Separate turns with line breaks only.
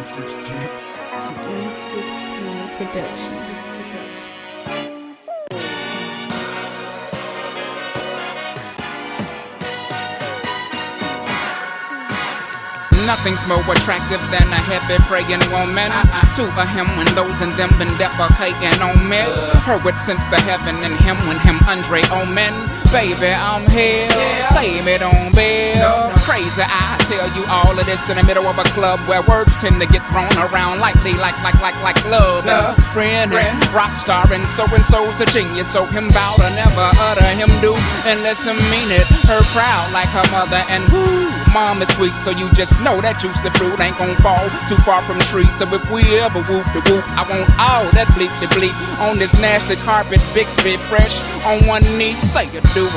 N16 production.
Nothing's more attractive than a heavy praying woman. To a him when those in them been defecating on me. Heard it since the heaven and him when him Andre Omen. Baby, I'm here, save it on bill. Crazy, I tell you all of this in the middle of a club where words tend to get thrown around lightly like love and friend and rock star and so's a genius. So him bow to never utter him do unless him mean it. Her proud like her mother and woo. Mom is sweet, so you just know that juicy fruit ain't gon' fall too far from trees. So if we ever whoop the whoop, I want all that bleep the bleep on this nasty carpet, Bixby fresh on one knee. Say you do